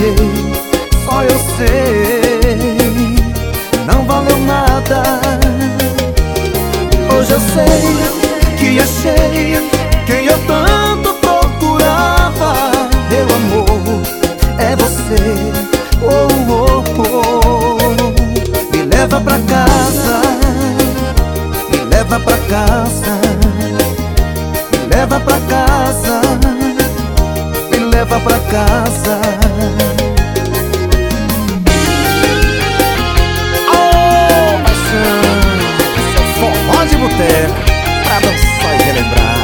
só eu sei, não valeu nada. Hoje eu sei que achei quem eu tanto procurava. Meu amor, é você. Oh, oh, oh. Me leva pra casa, me leva pra casa, me leva pra casa, me leva pra casa. Oh, paixão, esse é o forró de boteco pra dançar e relembrar.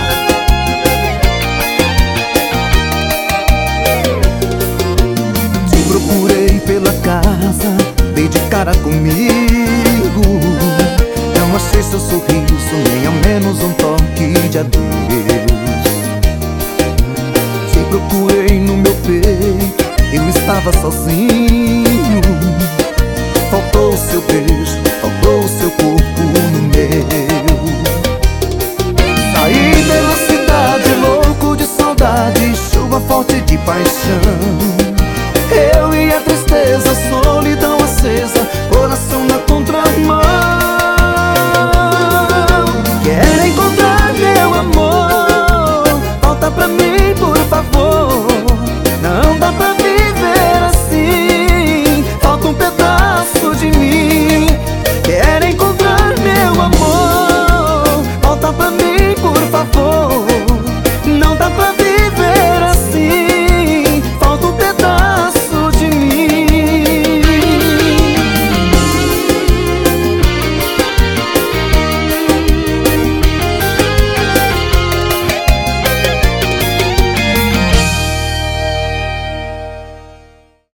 Te procurei pela casa, dei de cara comigo. Não achei seu sorriso, nem ao menos um toque de adeus. Te procurei no meu peito, eu estava sozinho. Faltou o seu beijo, faltou o seu corpo no meu. Saí pela cidade louco de saudade, chuva forte de paixão. Eu e a tristeza